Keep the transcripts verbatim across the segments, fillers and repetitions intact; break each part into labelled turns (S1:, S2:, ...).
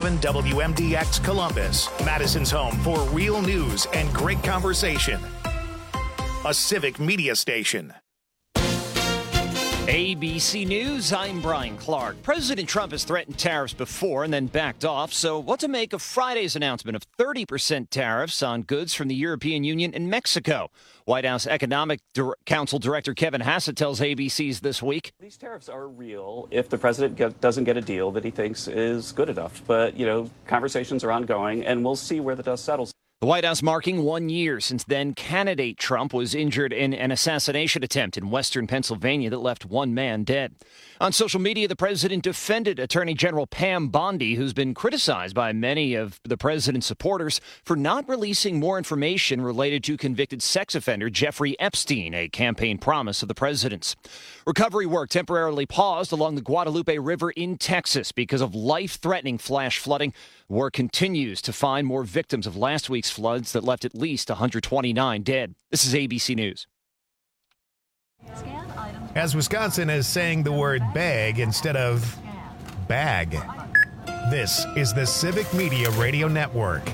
S1: seven W M D X Columbus, Madison's home for real news and great conversation. A civic media station.
S2: A B C News, I'm Brian Clark. President Trump has threatened tariffs before and then backed off. So what to make of Friday's announcement of thirty percent tariffs on goods from the European Union and Mexico? White House Economic Dir- Council Director Kevin Hassett tells A B C's This Week.
S3: These tariffs are real if the president get, doesn't get a deal that he thinks is good enough. But, you know, conversations are ongoing, and we'll see where the dust settles.
S2: The White House marking one year since then candidate Trump was injured in an assassination attempt in western Pennsylvania that left one man dead. On social media, the president defended Attorney General Pam Bondi, who's been criticized by many of the president's supporters for not releasing more information related to convicted sex offender Jeffrey Epstein, a campaign promise of the president's. Recovery work temporarily paused along the Guadalupe River in Texas because of life-threatening flash flooding. Work continues to find more victims of last week's floods that left at least one hundred twenty-nine dead. This is A B C News.
S1: As Wisconsin is saying the word bag instead of bag. This is the Civic Media Radio Network.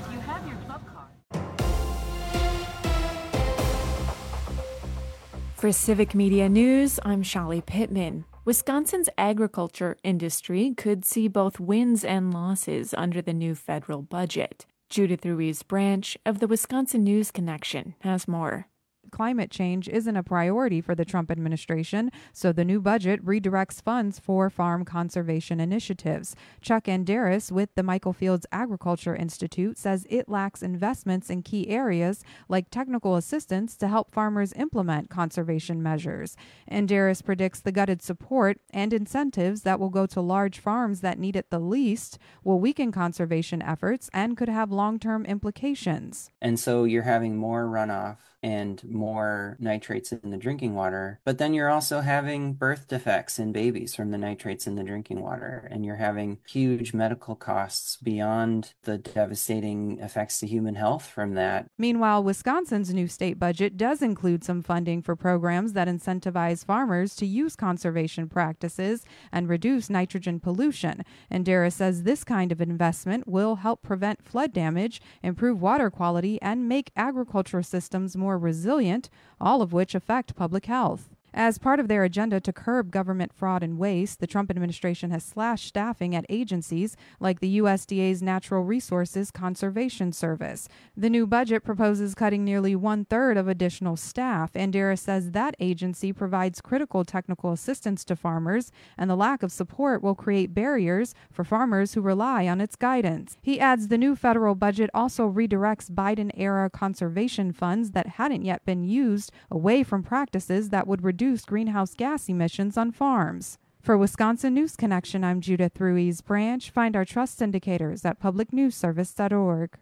S4: For Civic Media News, I'm Shali Pittman. Wisconsin's agriculture industry could see both wins and losses under the new federal budget. Judith Ruiz Branch of the Wisconsin News Connection has more.
S5: Climate change isn't a priority for the Trump administration, so the new budget redirects funds for farm conservation initiatives. Chuck Andaris with the Michael Fields Agriculture Institute says it lacks investments in key areas like technical assistance to help farmers implement conservation measures. Andaris predicts the gutted support and incentives that will go to large farms that need it the least will weaken conservation efforts and could have long-term implications.
S6: And so you're having more runoff and more nitrates in the drinking water, but then you're also having birth defects in babies from the nitrates in the drinking water, and you're having huge medical costs beyond the devastating effects to human health from that.
S5: Meanwhile, Wisconsin's new state budget does include some funding for programs that incentivize farmers to use conservation practices and reduce nitrogen pollution. And Dara says this kind of investment will help prevent flood damage, improve water quality, and make agricultural systems more resilient, all of which affect public health. As part of their agenda to curb government fraud and waste, the Trump administration has slashed staffing at agencies like the U S D A's Natural Resources Conservation Service. The new budget proposes cutting nearly one-third of additional staff, and Dara says that agency provides critical technical assistance to farmers, and the lack of support will create barriers for farmers who rely on its guidance. He adds the new federal budget also redirects Biden-era conservation funds that hadn't yet been used away from practices that would reduce greenhouse gas emissions on farms. For Wisconsin News Connection, I'm Judith Ruiz Branch. Find our trust indicators at public news service dot org.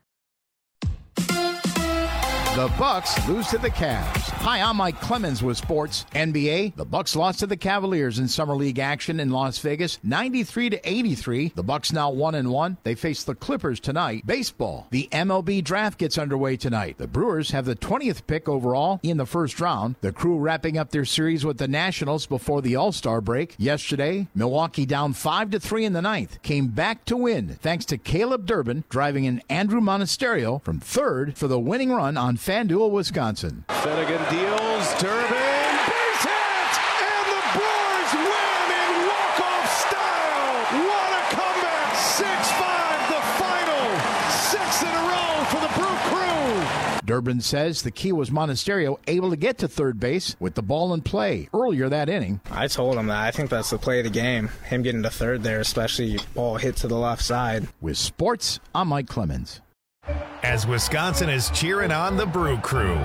S7: The Bucks lose to the Cavs. Hi, I'm Mike Clemens with sports. N B A, the Bucks lost to the Cavaliers in Summer League action in Las Vegas, ninety-three to eighty-three. The Bucks now one and one. They face the Clippers tonight. Baseball, the M L B draft gets underway tonight. The Brewers have the twentieth pick overall in the first round. The Crew wrapping up their series with the Nationals before the All-Star break. Yesterday, Milwaukee down five to three in the ninth, came back to win thanks to Caleb Durbin driving in Andrew Monasterio from third for the winning run on FanDuel, Wisconsin.
S8: Finnegan deals, Durbin, base hit, and the Brewers win in walk-off style. What a comeback! six five, the final. Six in a row for the Brew Crew.
S7: Durbin says the key was Monasterio able to get to third base with the ball in play earlier that inning.
S9: I told him that. I think that's the play of the game. Him getting to third there, especially ball hit to the left side.
S7: With sports, I'm Mike Clemens.
S1: As Wisconsin is cheering on the Brew Crew.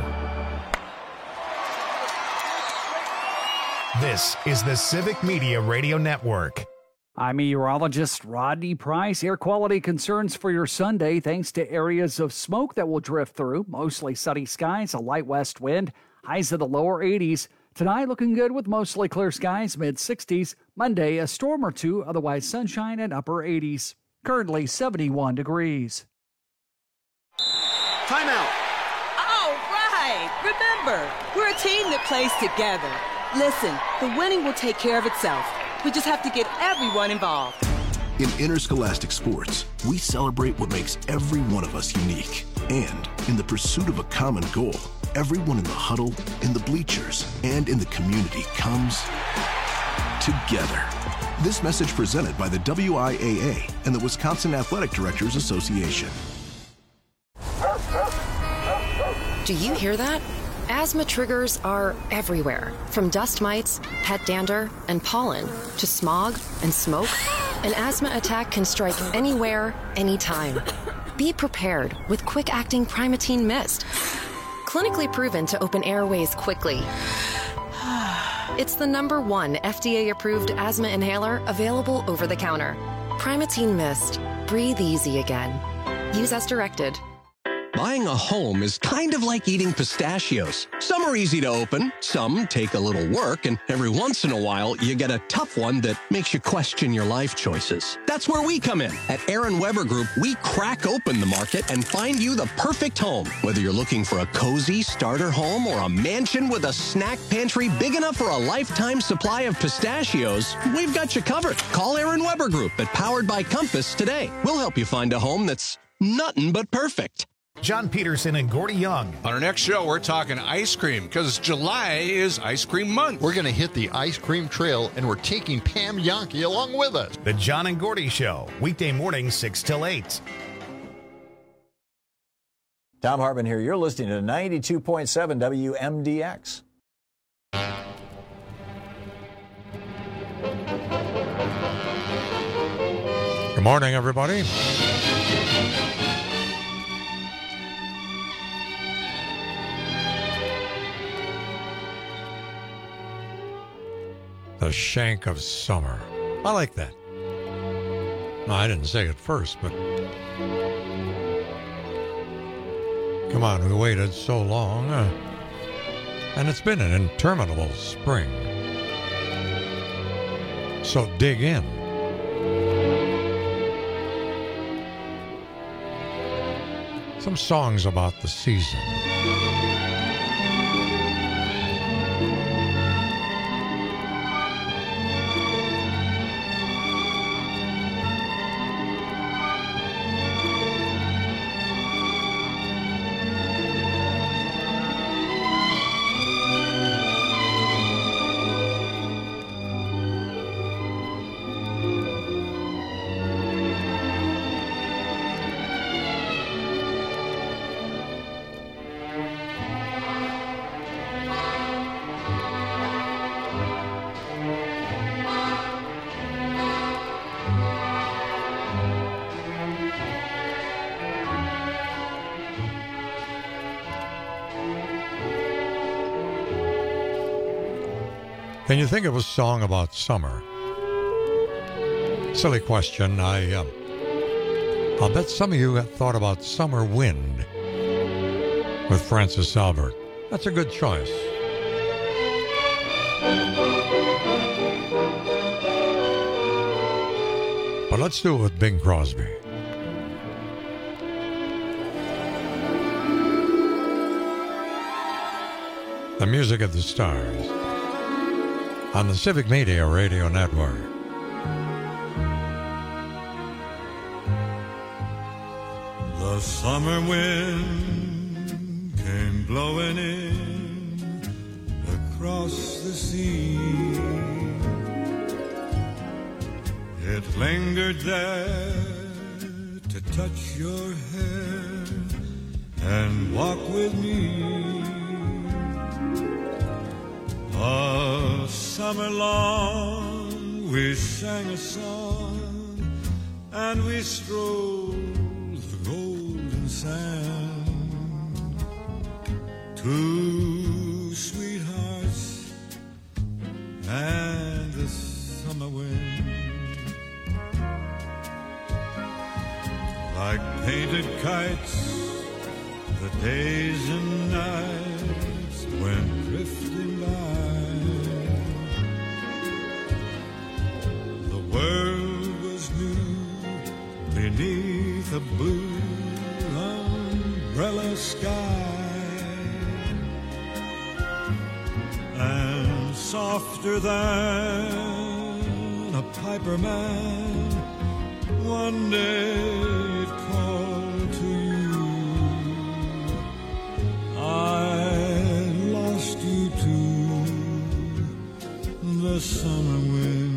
S1: This is the Civic Media Radio Network.
S10: I'm meteorologist Rodney Price. Air quality concerns for your Sunday thanks to areas of smoke that will drift through. Mostly sunny skies, a light west wind, highs of the lower eighties. Tonight looking good with mostly clear skies, mid sixties. Monday, a storm or two, otherwise sunshine and upper eighties. Currently seventy-one degrees.
S11: Timeout.
S12: All right. Remember, we're a team that plays together. Listen, the winning will take care of itself. We just have to get everyone involved.
S11: In interscholastic sports, we celebrate what makes every one of us unique. And in the pursuit of a common goal, everyone in the huddle, in the bleachers, and in the community comes together. This message presented by the W I A A and the Wisconsin Athletic Directors Association.
S13: Do you hear that? Asthma triggers are everywhere, from dust mites, pet dander, and pollen, to smog and smoke. An asthma attack can strike anywhere, anytime. Be prepared with quick-acting Primatene Mist. Clinically proven to open airways quickly. It's the number one F D A-approved asthma inhaler available over the counter. Primatene Mist. Breathe easy again. Use as directed.
S14: Buying a home is kind of like eating pistachios. Some are easy to open, some take a little work, and every once in a while, you get a tough one that makes you question your life choices. That's where we come in. At Aaron Weber Group, we crack open the market and find you the perfect home. Whether you're looking for a cozy starter home or a mansion with a snack pantry big enough for a lifetime supply of pistachios, we've got you covered. Call Aaron Weber Group at Powered by Compass today. We'll help you find a home that's nothing but perfect.
S1: John Peterson and Gordy Young.
S15: On our next show, we're talking ice cream because July is ice cream month.
S16: We're going to hit the ice cream trail, and we're taking Pam Yankee along with us.
S1: The John and Gordy Show, weekday mornings six till eight.
S17: Tom Hartman here. You're listening to ninety-two point seven W M D X.
S18: Good morning, everybody. The shank of summer. I like that. No, I didn't say it first, but come on, we waited so long, uh, and it's been an interminable spring. So dig in. Some songs about the season. Can you think of a song about summer? Silly question. I, uh, I'll bet some of you have thought about Summer Wind with Francis Albert. That's a good choice. But let's do it with Bing Crosby. The Music of the Stars on the Civic Media Radio Network.
S19: The summer wind came blowing in across the sea. It lingered there to touch your hair and walk with me. All summer long we sang a song and we strolled the golden sand. Two sweethearts and the summer wind, like painted kites, the days and nights went drifting by. The world was new beneath a blue umbrella sky, and softer than a piper man one day it called to you. I lost you to the summer wind.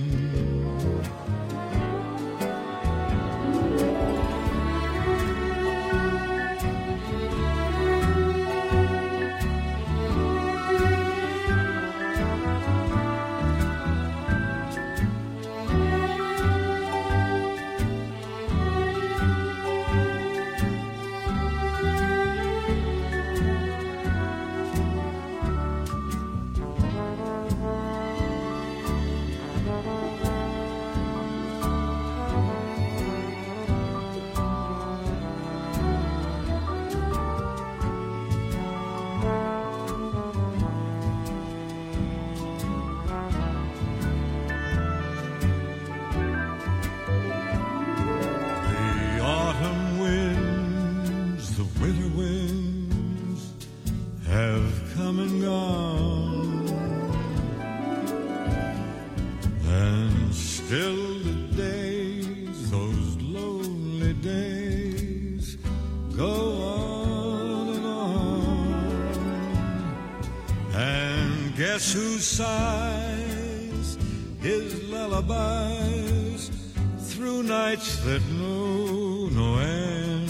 S19: Who sighs his lullabies through nights that know no end?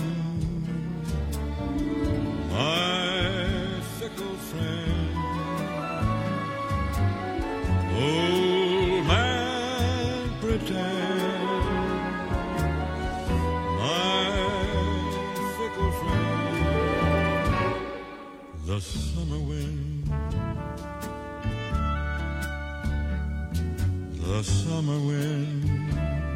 S19: My fickle friend, old man pretend. My fickle friend, the summer wind. The summer wind,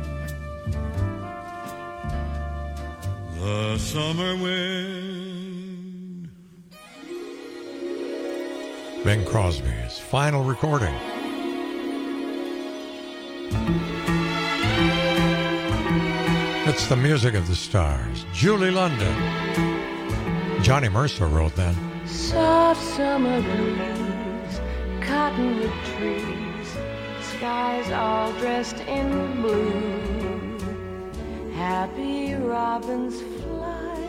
S19: the summer wind.
S18: Bing Crosby's final recording. It's the music of the stars. Julie London. Johnny Mercer wrote that.
S20: Soft summer breeze, cottonwood trees, skies all dressed in blue. Happy robins fly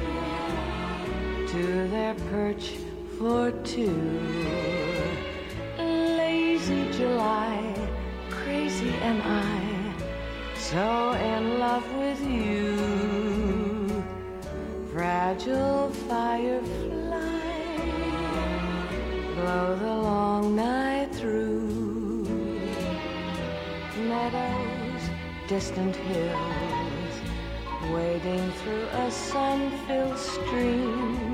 S20: to their perch for two. Lazy July, crazy am I, so in love with you. Fragile firefly, glow the long night through. Meadows, distant hills, wading through a sun-filled stream.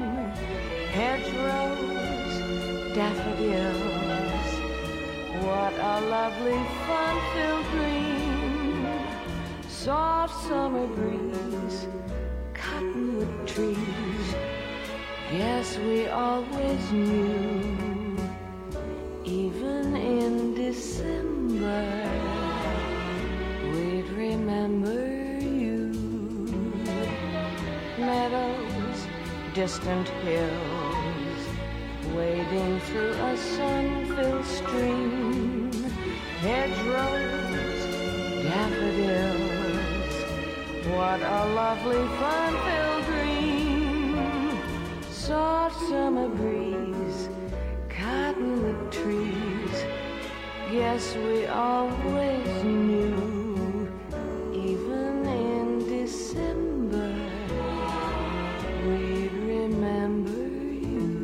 S20: Hedgerows, daffodils, what a lovely fun-filled dream. Soft summer breeze, cottonwood trees, yes, we always knew. Even in December, we'd remember you. Meadows, distant hills, wading through a sun-filled stream. Hedgerows, daffodils, what a lovely fun-filled dream. Soft summer breeze, cottonwood trees, yes, we always knew. Even in December, we'd remember you.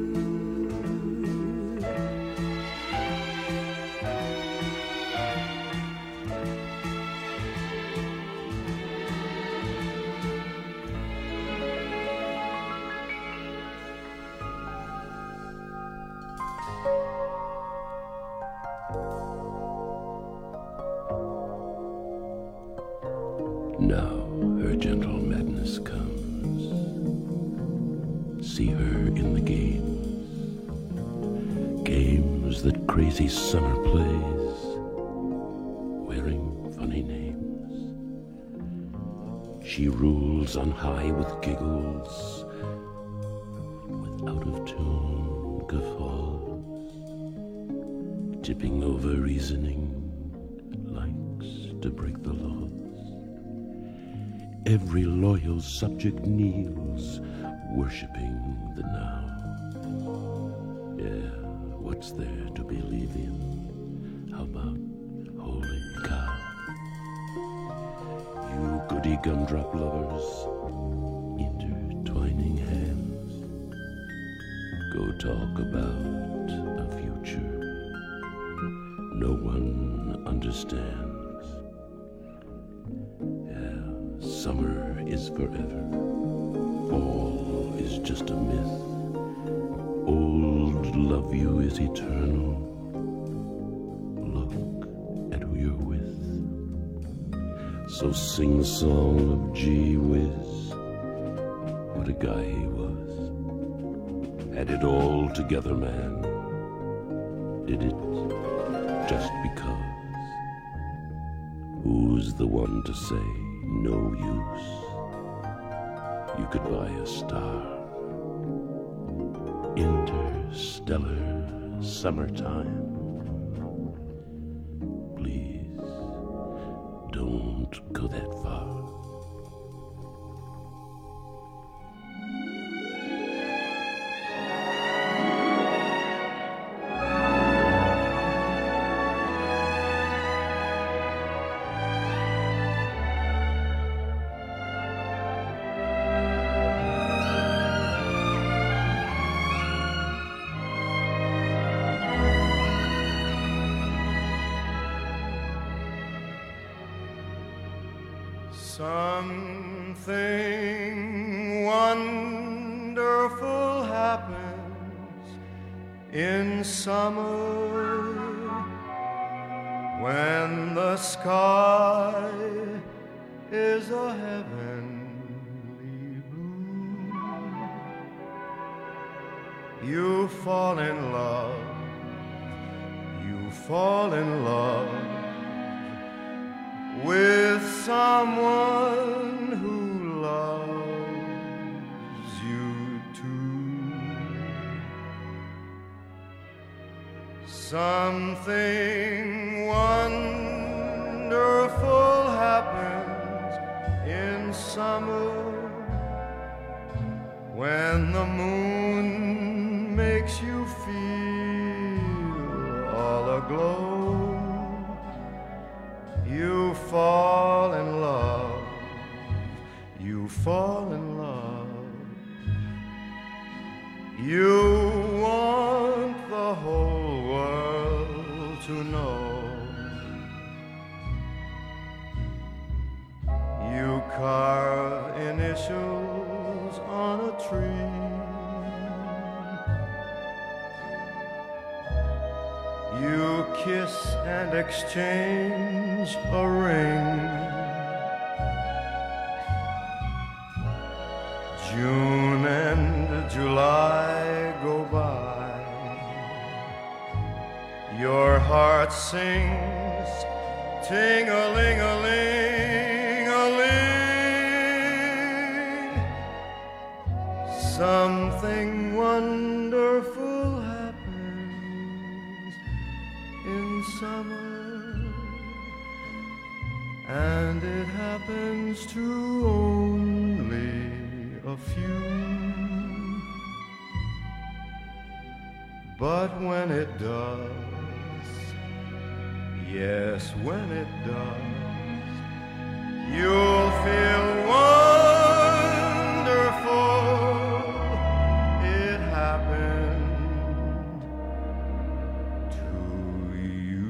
S21: Now her gentle madness comes. See her in the games, games that crazy summer plays, wearing funny names. She rules on high with giggles, with out-of-tune guffaws, tipping over reasoning, likes to break the laws. every loyal subject kneels, worshipping the now. Yeah, what's there to believe in? How about holy cow? You goody gumdrop lovers, intertwining hands, go talk about a future no one understands. Yeah, summer is forever, fall is just a myth. Old love you is eternal. Look at who you're with. So sing the song of gee whiz. What a guy he was. Had it all together, man. Did it just because? Who's the one to say no use? You could buy a star. Interstellar summertime. Please, don't go that far.
S19: Something wonderful happens in summer when the sky is a heavenly blue. You fall in love, you fall in love with someone who loves you too. Something wonderful happens in summer when the moon makes you feel all aglow. You fall in love, you fall in love. You want the whole world to know. You carve initials on a tree. You kiss and exchange a ring. June and July go by. Your heart sings ting-a-ling-a-ling-a-ling. Something wonderful happens in summer, and it happens to only a few. But when it does, yes, when it does, you'll feel wonderful. It happened to you.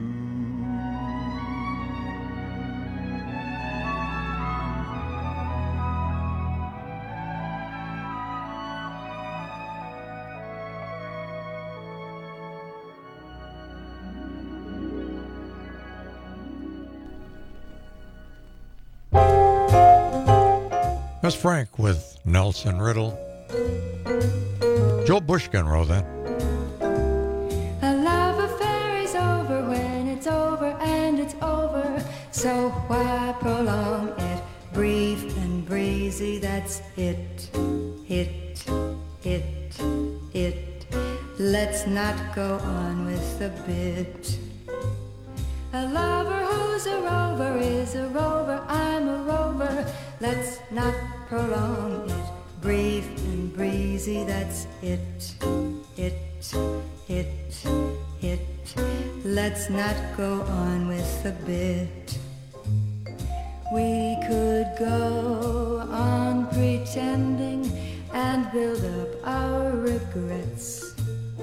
S18: That's Frank with Nelson Riddle. Joe Bushkin wrote that.
S20: A love affair is over when it's over and it's over. So why prolong it? Brief and breezy, that's it. It, it, it. Let's not go on with the bit. A lover who's a rover is a rover, I'm a rover. let's not prolong it. Brief and breezy, that's it, it, it, it. Let's not go on with the bit. We could go on pretending and build up our regrets.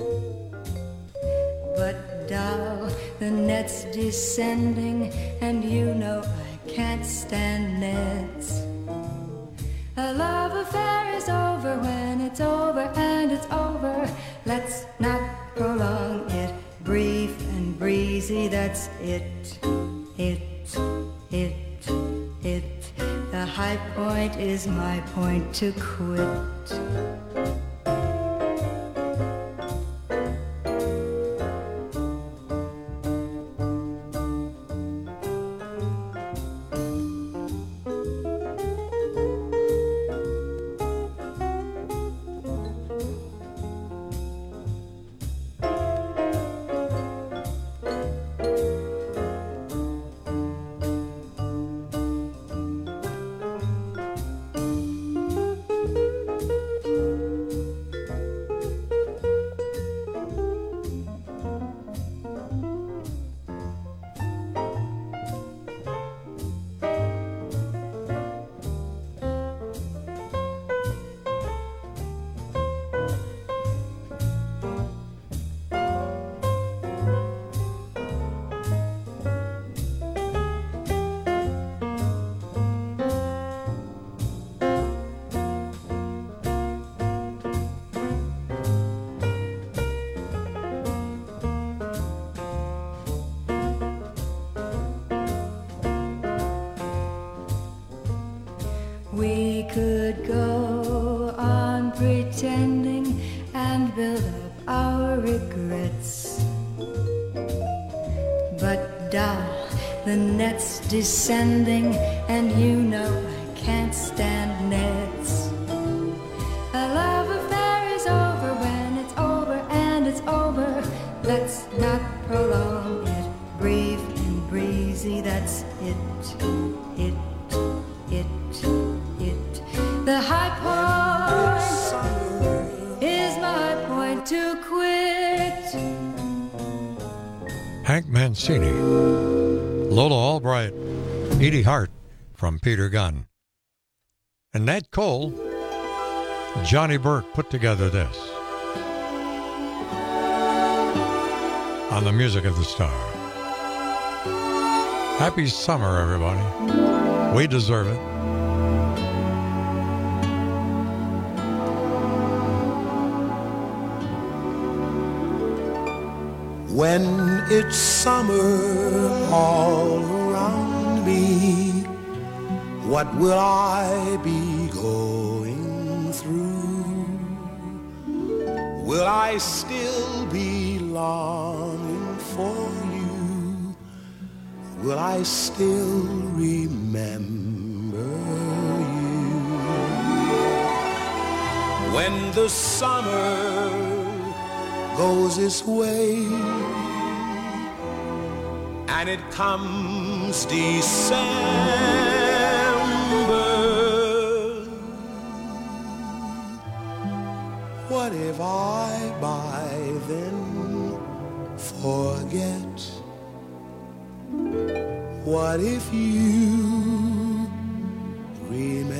S20: But doll, the net's descending, and you know I can't stand nets. A love affair is over when it's over, and it's over. Let's not prolong it. Brief and breezy, that's it, it, it, it. The high point is my point to quit. We could go on pretending and build up our regrets. But doll, the net's descending, and you know I can't stand nets. A love affair is over when it's over, and it's over. Let's not prolong it. Brief and breezy, that's it, it, it. The high point is my point to quit.
S18: Hank Mancini, Lola Albright, Edie Hart from Peter Gunn. And Nat Cole, Johnny Burke put together this on the Music of the Star. Happy summer, everybody. We deserve it.
S19: When it's summer all around me, what will I be going through? Will I still be longing for you? Will I still remember you? When the summer goes its way and it comes December, what if I by then forget? What if you remember?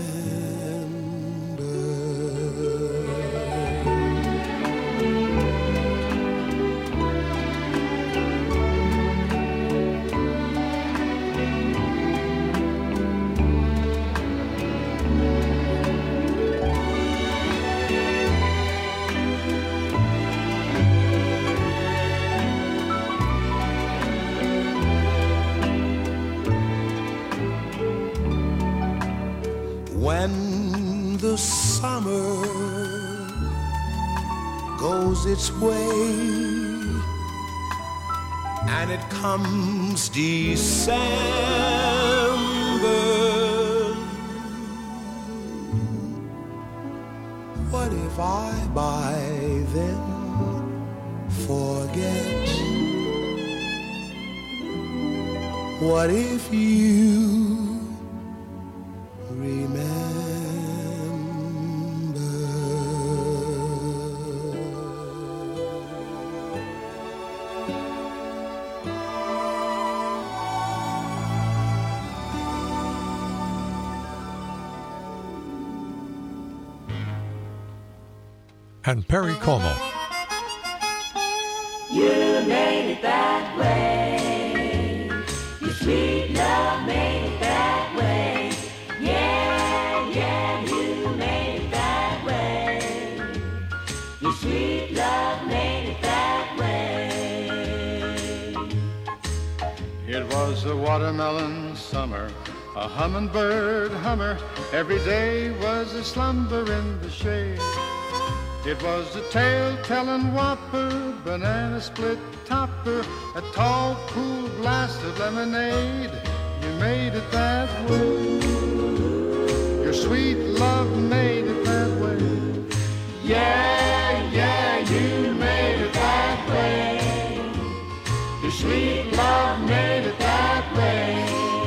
S19: When the summer goes its way and it comes December, what if I by then forget? What if you
S18: and Perry Como.
S20: You made it that way. Your sweet love made it that way. Yeah, yeah, you made it that way. Your sweet love made it that way.
S8: It was a watermelon summer, a hummingbird hummer. Every day was a slumber in the shade. It was a tale-telling whopper, banana split topper, a tall, cool glass of lemonade. You made it that way. Your sweet love made it that way. Yeah, yeah, you made it that way. Your sweet love made it that way.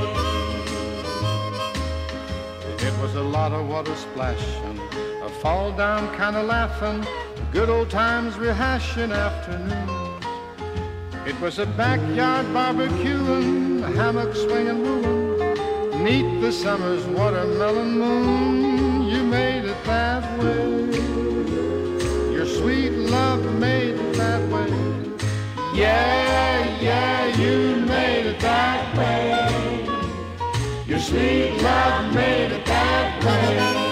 S8: It was a lot of water splashing, a fall down kind of laughing, good old times rehashing afternoons. It was a backyard barbecuing, a hammock swinging wooing, neath the summer's watermelon moon. You made it that way. Your sweet love made it that way. Yeah, yeah, you made it that way. Your sweet love made it that way.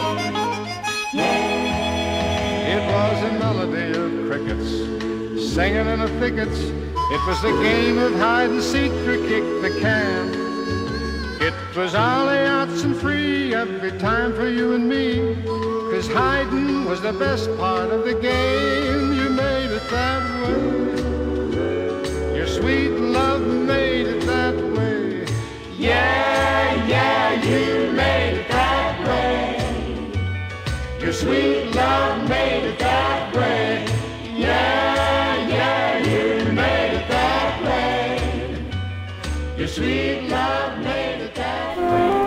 S8: It was a melody of crickets singing in the thickets. It was a game of hide and seek or kick the can. It was ollie outs and free every time for you and me, 'cause hiding was the best part of the game. You made it that way. Your sweet love made it that way. Yeah, yeah, you made it that way. Your sweet love made it that way. Yeah, yeah, you made it that way. Your sweet love made it that way.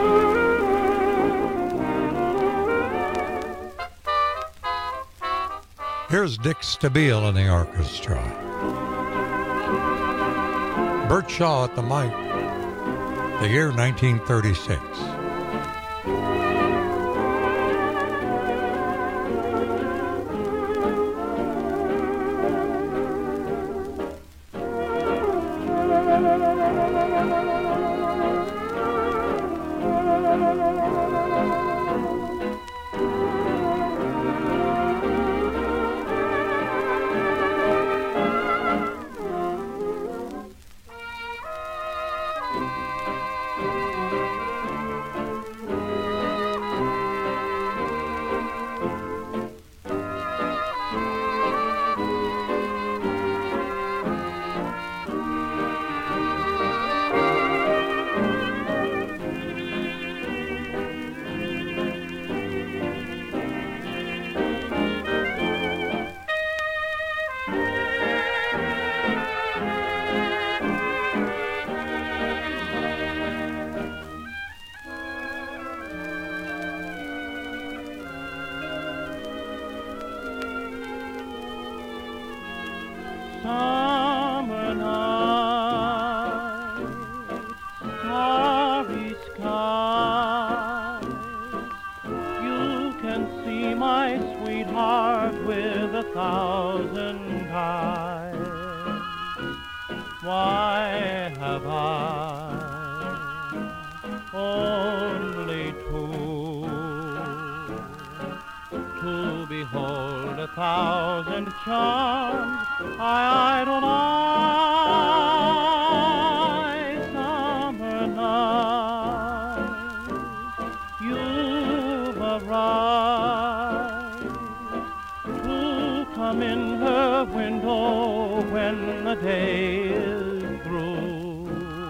S18: Here's Dick Stabile in the orchestra. Bert Shaw at the mic. The year nineteen thirty-six.
S3: Summer night, starry skies, you can see my sweetheart with a thousand eyes. Why have I only two to behold a thousand charms? I idolize summer night. You've arrived to come in her window when the day is through.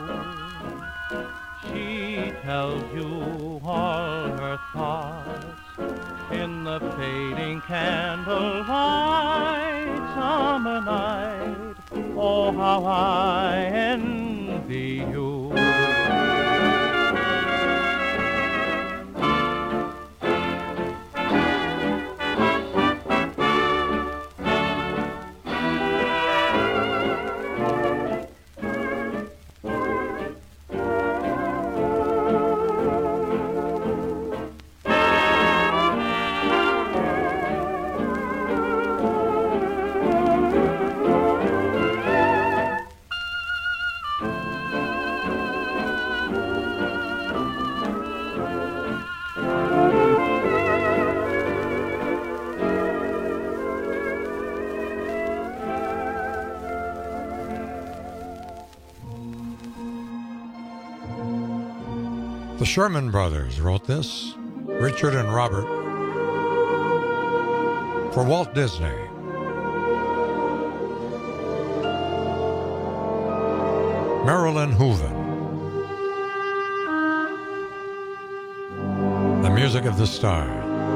S3: She tells you all her thoughts in the fading candlelight. Summer night, oh how I envy you.
S18: The Sherman Brothers wrote this, Richard and Robert, for Walt Disney. Marilyn Hooven. The music of the stars.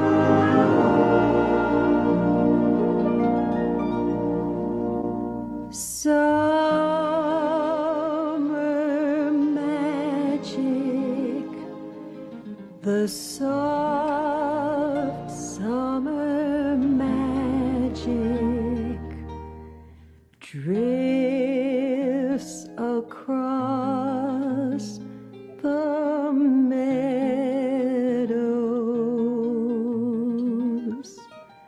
S20: Summer magic, the soft summer magic drifts across the meadows.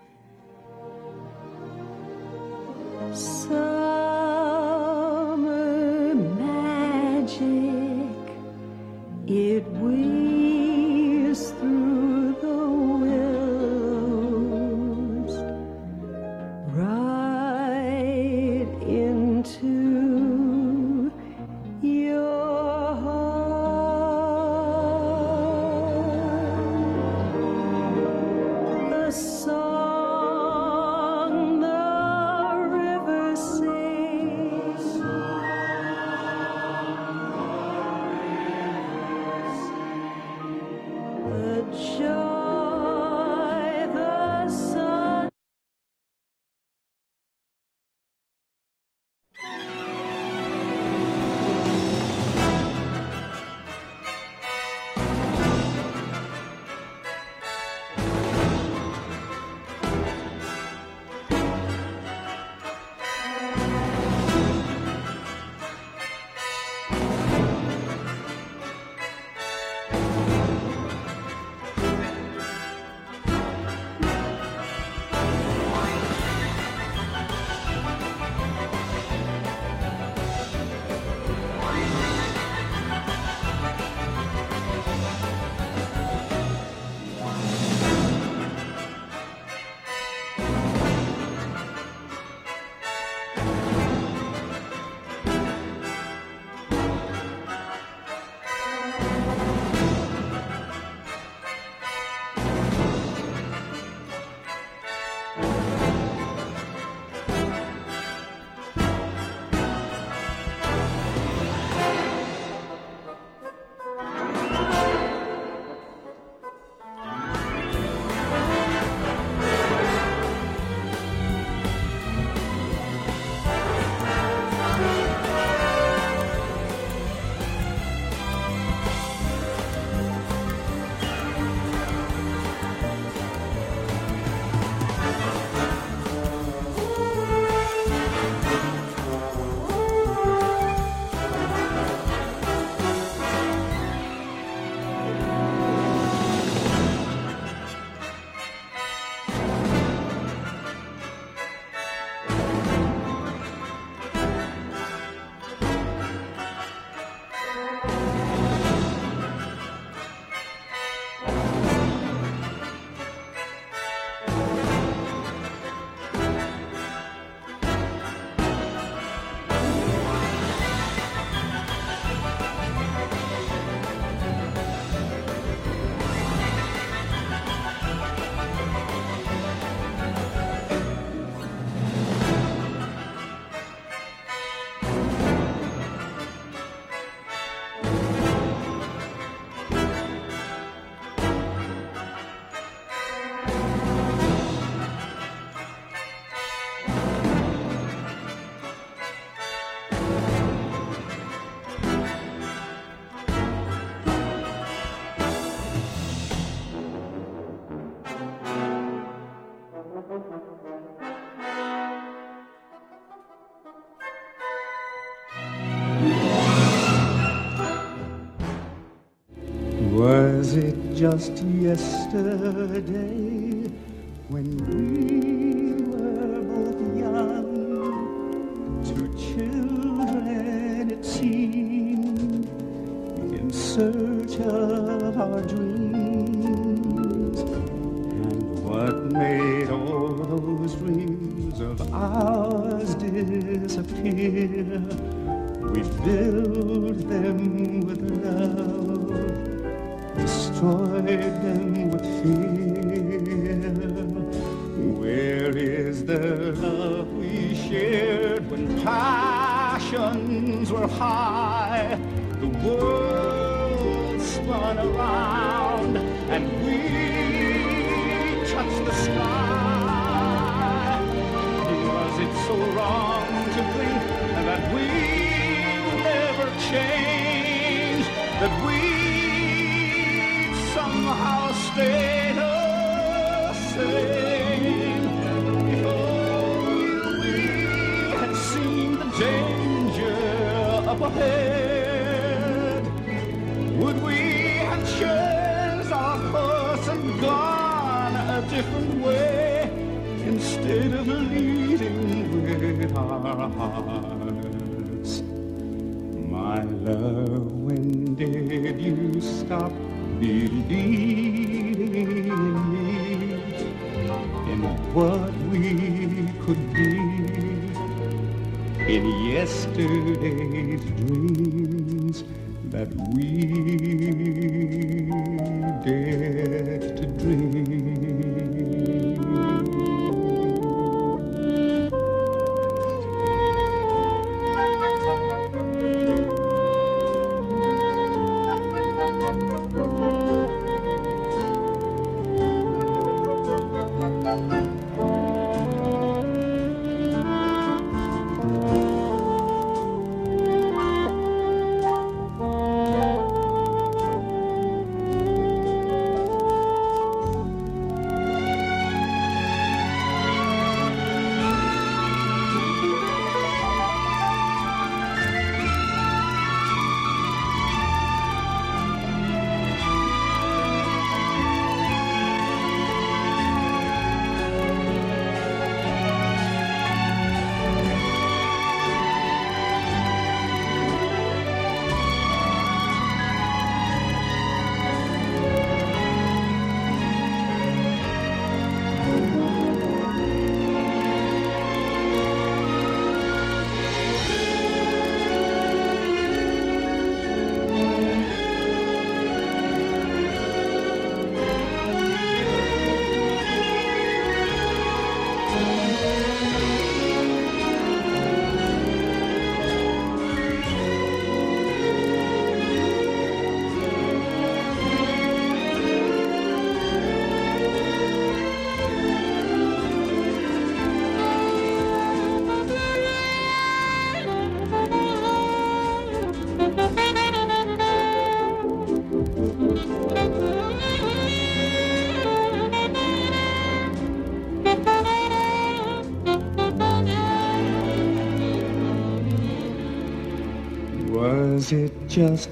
S20: Summer magic, it weaves through the willows right into your heart. The song the river sings, the joy the sun.
S19: Was it just yesterday when we were both young? Two children it seemed, in search of our dreams. And what made all those dreams of ours disappear? We built them with love destroyed them with fear. Where is the love we shared when passions were high? The world spun around and we touched the sky. Was it so wrong to think that we never change, that we somehow stay the same? If only we had seen the danger up ahead, would we have changed our course and gone a different way, instead of leading with our hearts? My love, when did you stop believing in me, in what we could be, in yesterday's dreams that we dared to dream? Was it just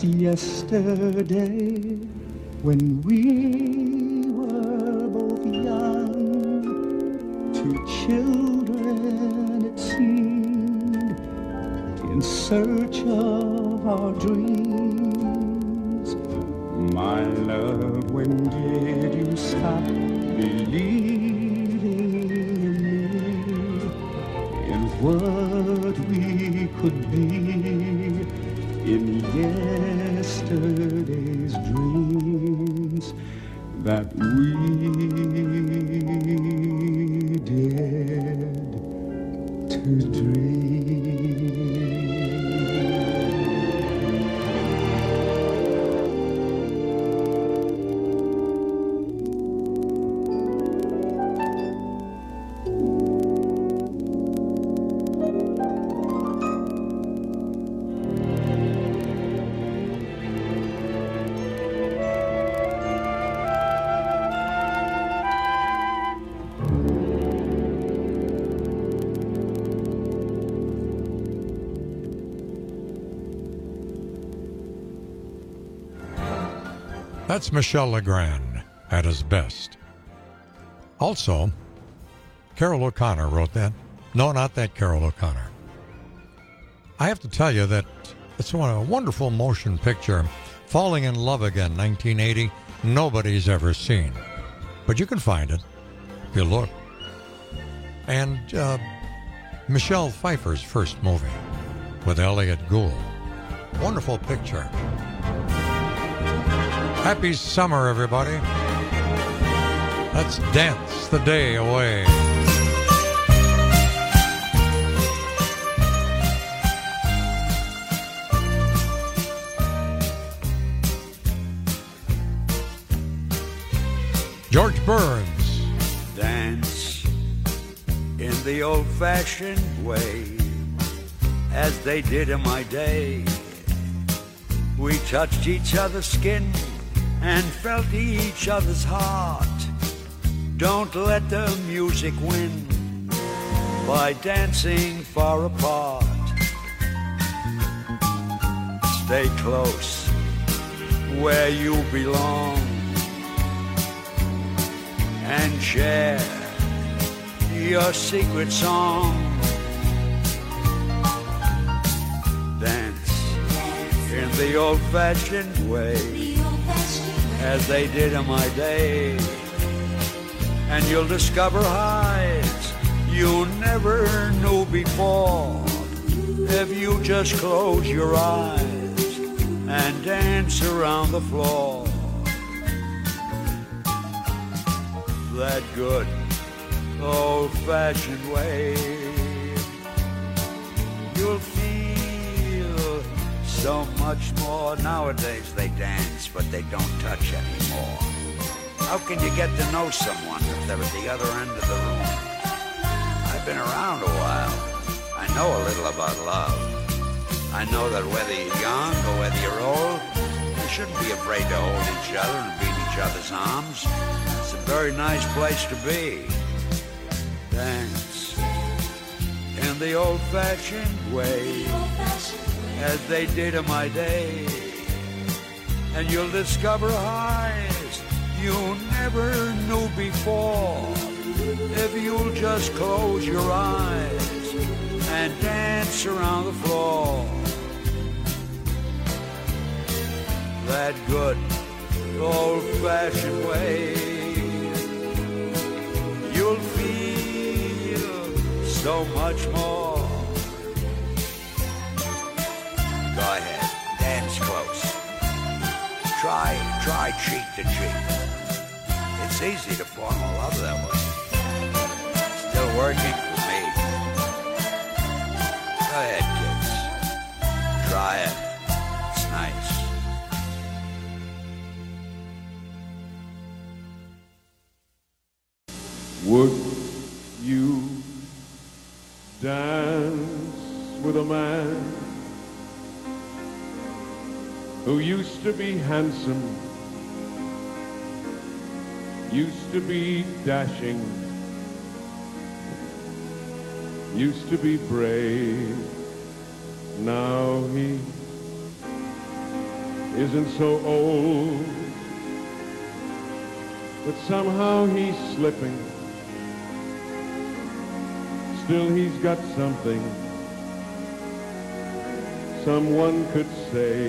S19: yesterday when we were both young? Two children, it seemed, in search of our dreams. My love, when did you stop believing in me, in what we could be, in yesterday's dreams that we dared to dream?
S18: That's Michel Legrand at his best. Also, Carol O'Connor wrote that. No, not that Carol O'Connor. I have to tell you that it's a wonderful motion picture, Falling in Love Again, nineteen eighty, nobody's ever seen. But you can find it if you look. And uh, Michelle Pfeiffer's first movie with Elliot Gould. Wonderful picture. Happy summer, everybody. Let's dance the day away. George Burns.
S2: Dance in the old-fashioned way, as they did in my day. We touched each other's skin and felt each other's heart. Don't let the music win by dancing far apart. Stay close where you belong and share your secret song. Dance in the old-fashioned way, as they did in my day, and you'll discover heights you never knew before if you just close your eyes and dance around the floor. That good old-fashioned way, you'll feel so much more. Nowadays they dance, but they don't touch anymore. How can you get to know someone if they're at the other end of the room? I've been around a while. I know a little about love. I know that whether you're young or whether you're old, you shouldn't be afraid to hold each other and beat each other's arms. It's a very nice place to be. Dance in the old-fashioned way, as they did in my day, and you'll discover highs you never knew before if you'll just close your eyes and dance around the floor. That good old-fashioned way, you'll feel so much more. Go ahead, dance close. Try, try cheek to cheek. It's easy to form a love that way. Still working for me. Go ahead, kids. Try it. It's nice.
S19: Would you dance with a man who used to be handsome, used to be dashing, used to be brave? Now he isn't so old, but somehow he's slipping. Still he's got something someone could say.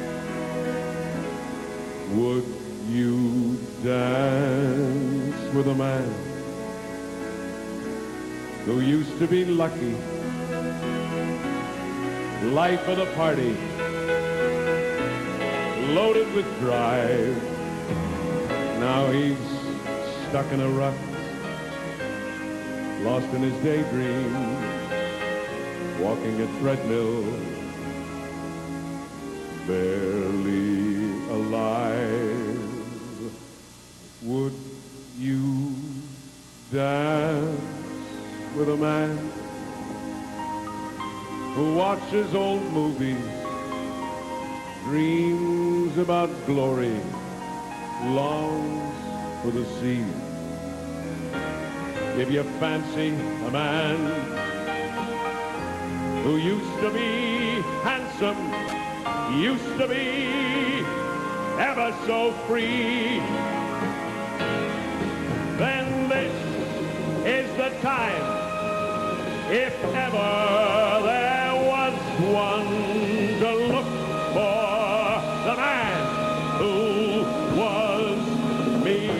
S19: Would you dance with a man who used to be lucky, life of the party, loaded with drive? Now he's stuck in a rut, lost in his daydream, walking a treadmill, barely alive. Would you dance with a man who watches old movies, dreams about glory, longs for the sea? If you fancy a man who used to be handsome, used to be ever so free, then this is the time, if ever there was one, to look for the man who was me.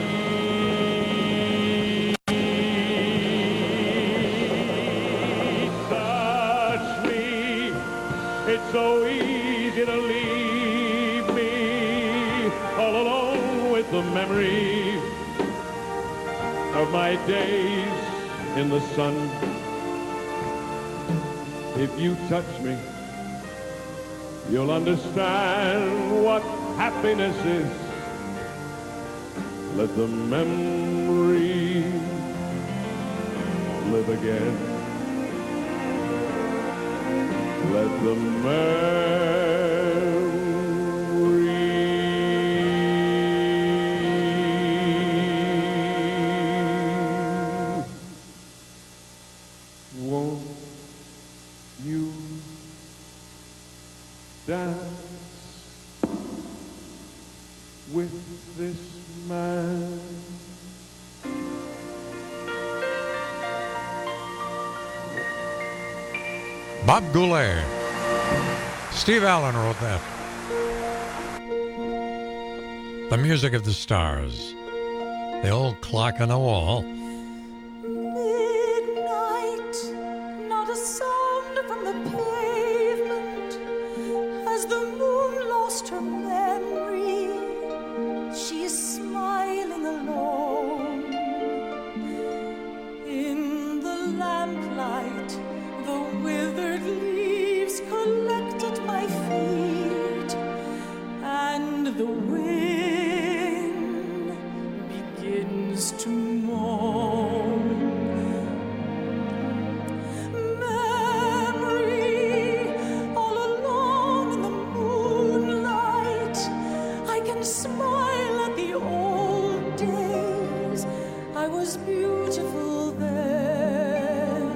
S19: Touch me, it's so easy to leave me all alone days in the sun. If you touch me, you'll understand what happiness is. Let the memory live again. Let the memory won't you dance with this man?
S18: Bob Goulet. Steve Allen wrote that. The Music of the Stars. The old clock on the wall.
S4: Midnight, not a sound from the pavement. As the moon lost her memory, she is smiling alone. In the lamplight, the withered leaves collect at my feet, and the wind begins to moan. Memory, all alone in the moonlight, I can smile at the old days. I was beautiful then.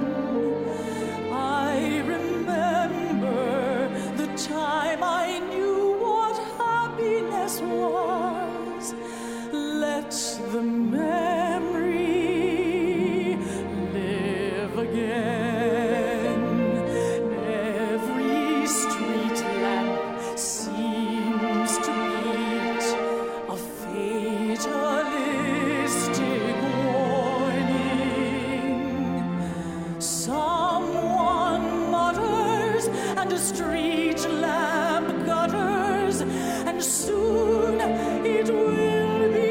S4: I remember the time I knew what happiness was. Let the memory live again. Every street lamp seems to beat a fatalistic warning. Someone mutters and a street lamp gutters, and soon it will be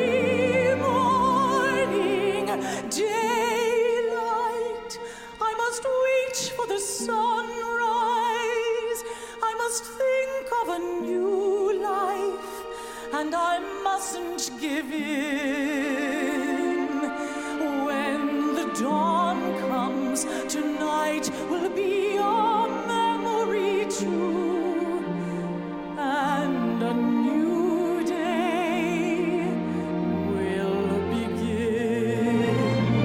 S4: morning. Daylight, I must wait for the sunrise. I must think of a new life, and I mustn't give in. When the dawn comes, tonight will be a memory too, and a new day will begin.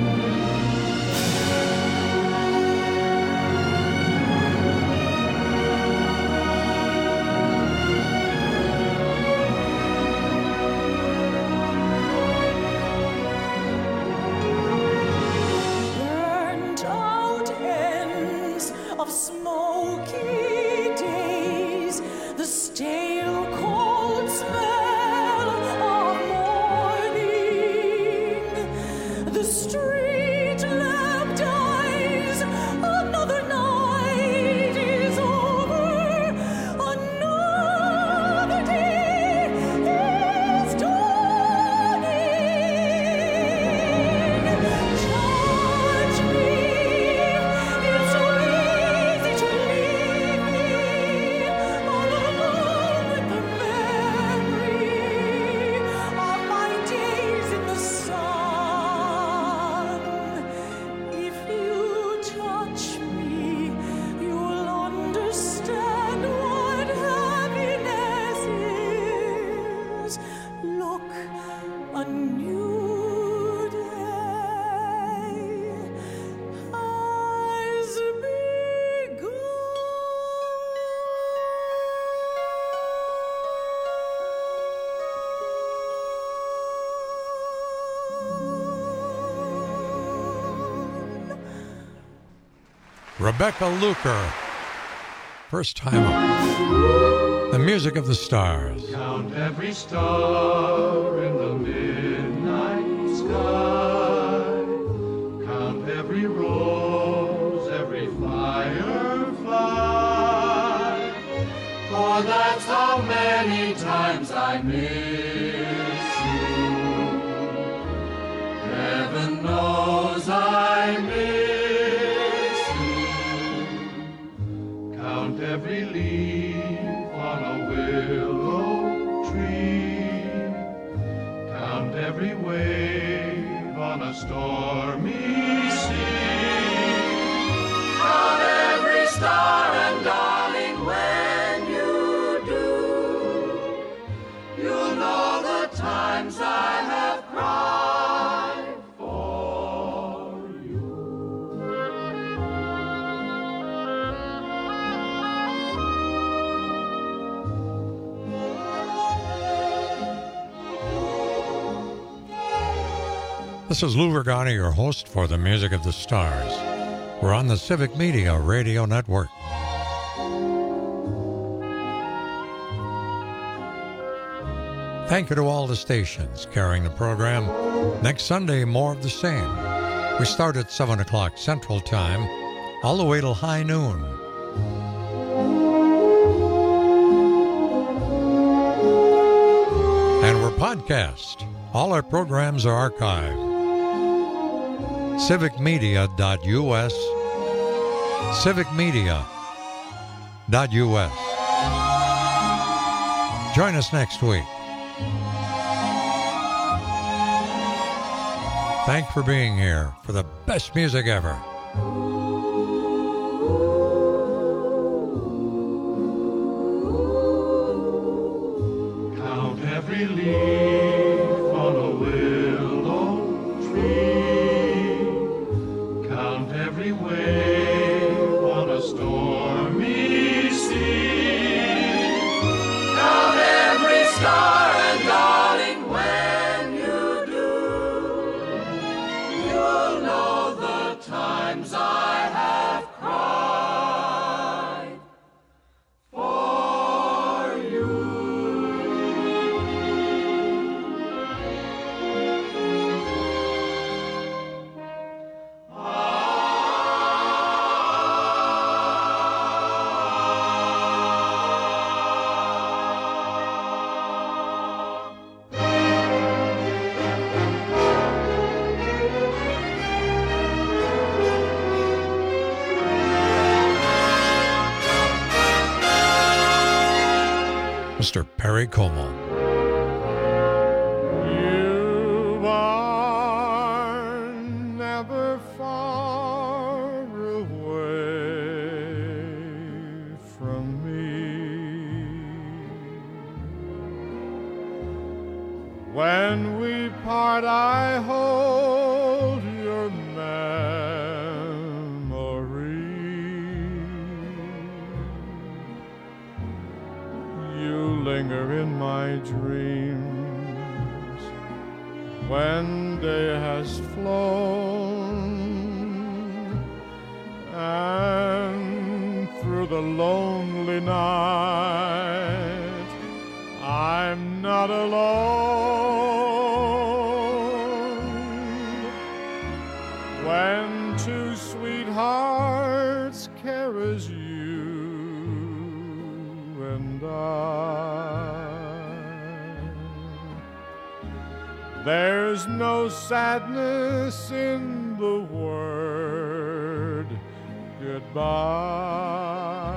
S4: Burnt out ends of smoky days, the stale cold smell of morning. The street lamp dies, another night is over, another day is dawning. Touch me, it's so easy to leave me all alone with the memory of my days in the sun. If you touch me, you'll understand what happiness is. Look, a new day has begun.
S18: Rebecca Luker. First time up. The Music of the Stars.
S3: Count every star in the midnight sky. Count every rose, every firefly. For that's how many times I miss you. Heaven knows I miss you. Count every leaf on a willow tree. Count every wave on a stormy sea. Count every star, and darling, when you do, you'll know the times I have cried for you.
S18: This is Lou Vergani, your host for the Music of the Stars. We're on the Civic Media Radio Network. Thank you to all the stations carrying the program. Next Sunday, more of the same. We start at seven o'clock Central Time, all the way till high noon. And we're podcast. All our programs are archived. civic media dot U S. civic media dot U S. Join us next week. Thanks for being here for the best music ever.
S3: Count every leaf on a willow tree. Count every wave on a stormy sea. Count every star, and darling, when you do, you'll know the times I have cried for you.
S18: Mister Perry Como.
S8: You are never far away from me. When we part, I hold your memory. You linger in my dreams when day has flown, and through the lonely night I'm not alone. When two sweethearts carries you and I, there's no sadness in the word goodbye,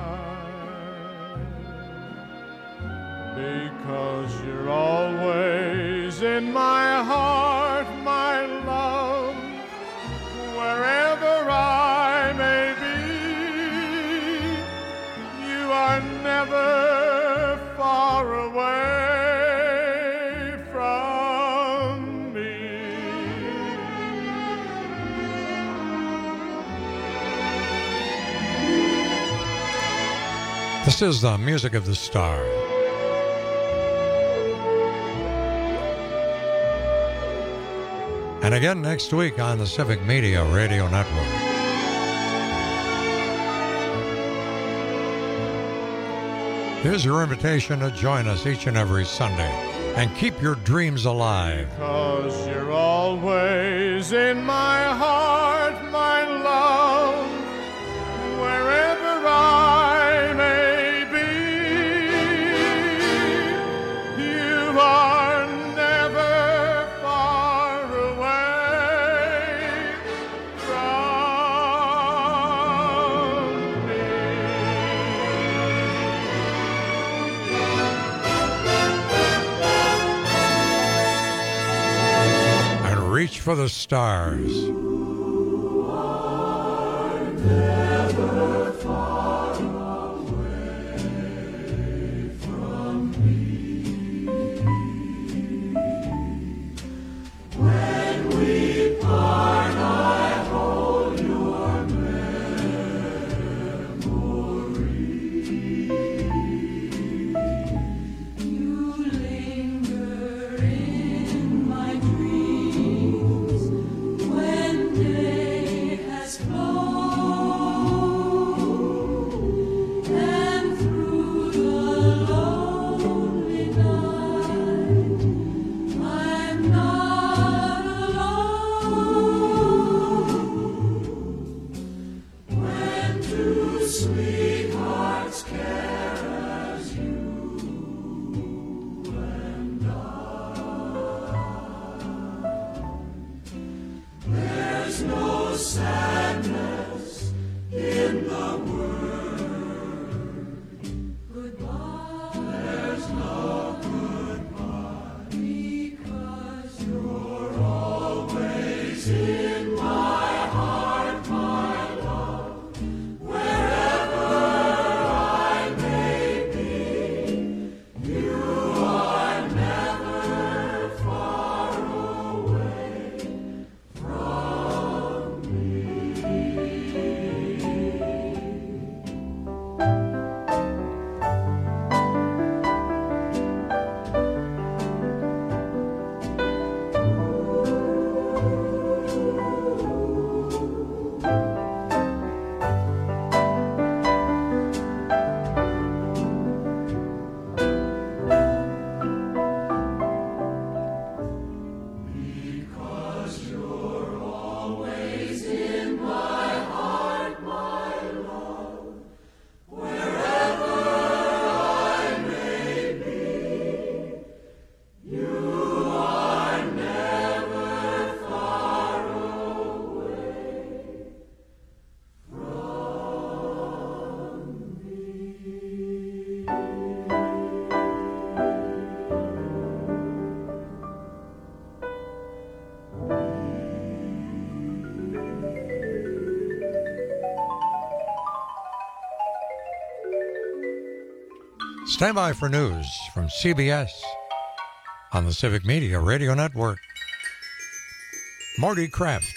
S8: because you're always in my heart, my love, wherever I may be. You are never far away from me.
S18: This is the Music of the Stars. And again next week on the Civic Media Radio Network. Here's your invitation to join us each and every Sunday and keep your dreams alive.
S8: Because you're always in my heart, my love, wherever I may be. You are never far away from
S18: for the stars.
S4: Never far away from me. When we part, I hold your memory. You linger in my dreams when day has flown. Sweethearts care as you and I. There's no sadness in the world. Goodbye. There's no goodbye because you're always in my heart, my love. Wherever I may be, you are never far away from me. Because you're always in my heart, my love. Wherever I may be, you are never far away from me.
S18: Stand by for news from C B S on the Civic Media Radio Network. Marty Kraft.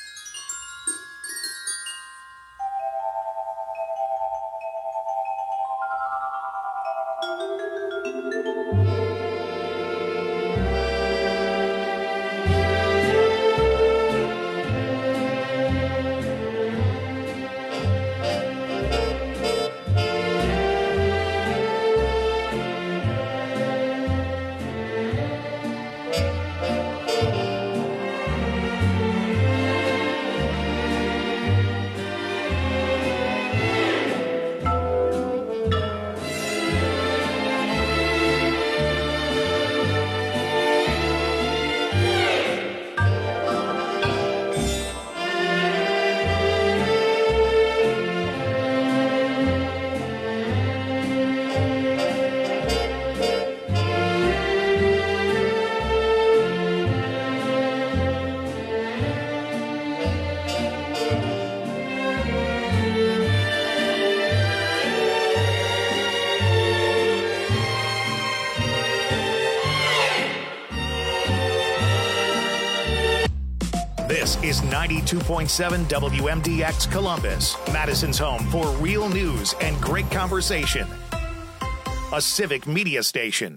S1: This is ninety-two point seven W M D X Columbus, Madison's home for real news and great conversation. A Civic Media station.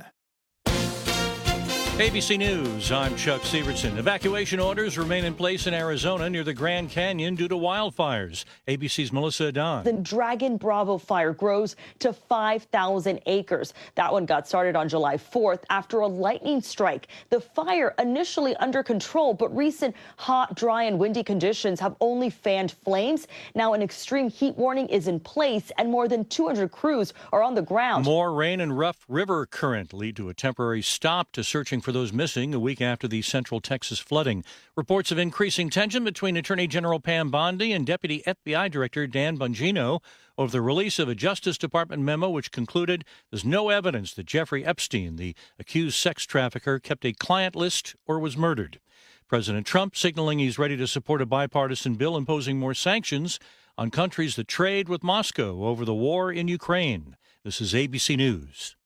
S6: A B C News, I'm Chuck Severson. Evacuation orders remain in place in Arizona near the Grand Canyon due to wildfires. A B C's Melissa Adon.
S22: The Dragon Bravo fire grows to five thousand acres. That one got started on July fourth after a lightning strike. The fire initially under control, but recent hot, dry, and windy conditions have only fanned flames. Now an extreme heat warning is in place, and more than two hundred crews are on the ground.
S6: More rain and rough river current lead to a temporary stop to searching for those missing a week after the Central Texas flooding. Reports of increasing tension between Attorney General Pam Bondi and Deputy F B I Director Dan Bongino over the release of a Justice Department memo which concluded there's no evidence that Jeffrey Epstein, the accused sex trafficker, kept a client list or was murdered. President Trump signaling he's ready to support a bipartisan bill imposing more sanctions on countries that trade with Moscow over the war in Ukraine. This is A B C News.